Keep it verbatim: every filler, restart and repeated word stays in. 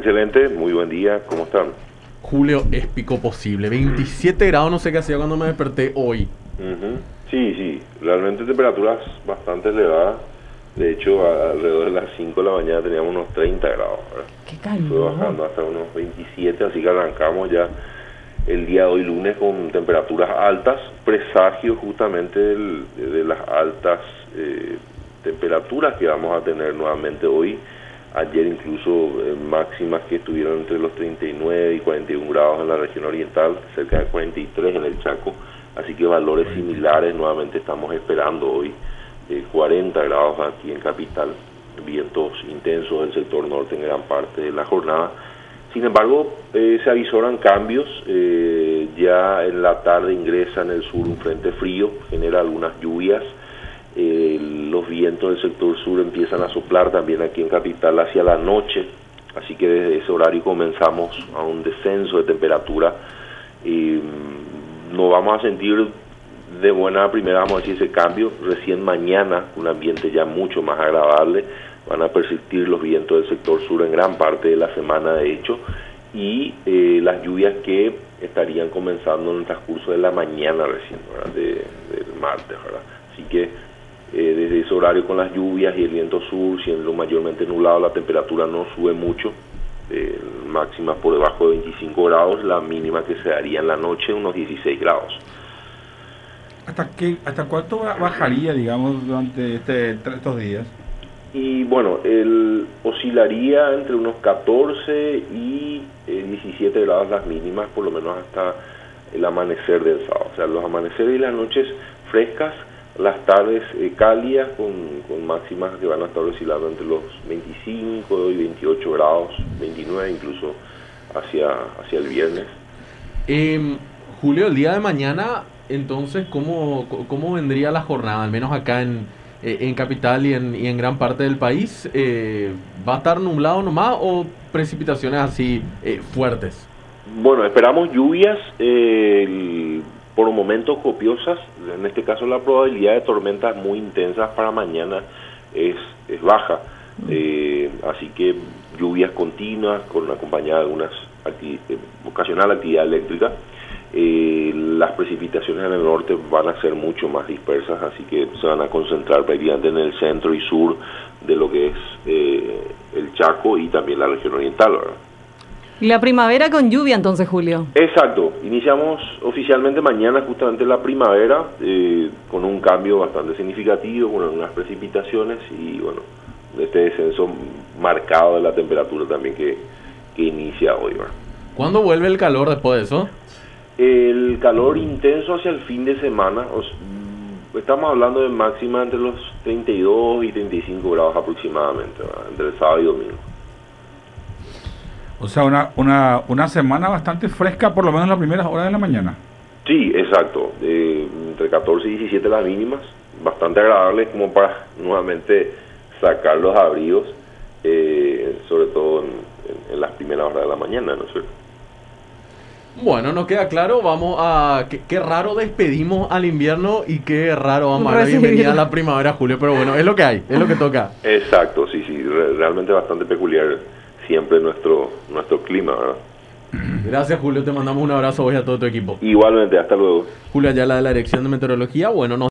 Excelente, muy buen día, ¿cómo están? Julio, es pico posible. veintisiete grados, no sé qué hacía cuando me desperté hoy. Uh-huh. Sí, sí, realmente temperaturas bastante elevadas. De hecho, a- alrededor de las cinco de la mañana teníamos unos treinta grados, ¿verdad? Qué Fue calor. bajando hasta unos veintisiete, así que arrancamos ya el día de hoy lunes con temperaturas altas, presagio justamente del- de las altas eh, temperaturas que vamos a tener nuevamente hoy. Ayer incluso eh, máximas que estuvieron entre los treinta y nueve y cuarenta y uno grados en la región oriental, cerca de cuarenta y tres en el Chaco, así que valores similares nuevamente estamos esperando hoy, eh, cuarenta grados aquí en Capital, vientos intensos del sector norte en gran parte de la jornada. Sin embargo, eh, se avisoran cambios, eh, ya en la tarde ingresa en el sur un frente frío, genera algunas lluvias. Eh, los vientos del sector sur empiezan a soplar también aquí en Capital hacia la noche, así que desde ese horario comenzamos a un descenso de temperatura. Eh, no vamos a sentir de buena primera, vamos a decir, ese cambio. Recién mañana, un ambiente ya mucho más agradable, van a persistir los vientos del sector sur en gran parte de la semana, de hecho, y eh, las lluvias que estarían comenzando en el transcurso de la mañana recién, ¿verdad? De, del martes, ¿verdad? Así que Eh, desde ese horario con las lluvias y el viento sur, siendo mayormente nublado, la temperatura no sube mucho, eh, máxima por debajo de veinticinco grados, la mínima que se daría en la noche unos dieciséis grados. ¿Hasta qué, hasta cuánto ba- bajaría, digamos, durante este, estos días? Y bueno, el, oscilaría entre unos catorce y eh, diecisiete grados las mínimas, por lo menos hasta el amanecer del sábado. O sea, los amaneceres y las noches frescas, las tardes eh, cálidas con, con máximas que van a estar oscilando entre los veinticinco y veintiocho grados, veintinueve incluso hacia, hacia el viernes. Eh, Julio, el día de mañana, entonces, ¿cómo, cómo vendría la jornada? Al menos acá en, eh, en Capital y en, y en gran parte del país. Eh, ¿Va a estar nublado nomás o precipitaciones así eh, fuertes? Bueno, esperamos lluvias, eh, el- por momentos copiosas. En este caso la probabilidad de tormentas muy intensas para mañana es, es baja, eh, así que lluvias continuas con acompañada de algunas acti- eh, ocasional actividad eléctrica. Eh, las precipitaciones en el norte van a ser mucho más dispersas, así que se van a concentrar prácticamente en el centro y sur de lo que es eh, el Chaco y también la región oriental, ¿verdad? La primavera con lluvia entonces, Julio. Exacto, iniciamos oficialmente mañana justamente la primavera, eh, con un cambio bastante significativo, con unas precipitaciones y bueno, este descenso marcado de la temperatura también que, que inicia hoy, ¿verdad? ¿Cuándo vuelve el calor después de eso? El calor intenso hacia el fin de semana, os- estamos hablando de máxima entre los treinta y dos y treinta y cinco grados aproximadamente, ¿verdad? Entre el sábado y domingo. O sea, una, una, una semana bastante fresca, por lo menos en las primeras horas de la mañana. Sí, exacto, eh, entre catorce y diecisiete las mínimas, bastante agradables como para nuevamente sacar los abrigos, eh, sobre todo en, en- en las primeras horas de la mañana, ¿no es cierto? Bueno, nos queda claro, vamos a... Qué, qué raro despedimos al invierno y qué raro vamos a dar la Recibir. bienvenida a la primavera, Julio, pero bueno, es lo que hay, es lo que toca. Exacto, sí, sí, re- realmente bastante peculiar siempre nuestro nuestro clima, ¿verdad? Gracias, Julio, te mandamos un abrazo hoy a todo tu equipo. Igualmente, hasta luego. Julio Ayala de la Dirección de Meteorología, bueno, nos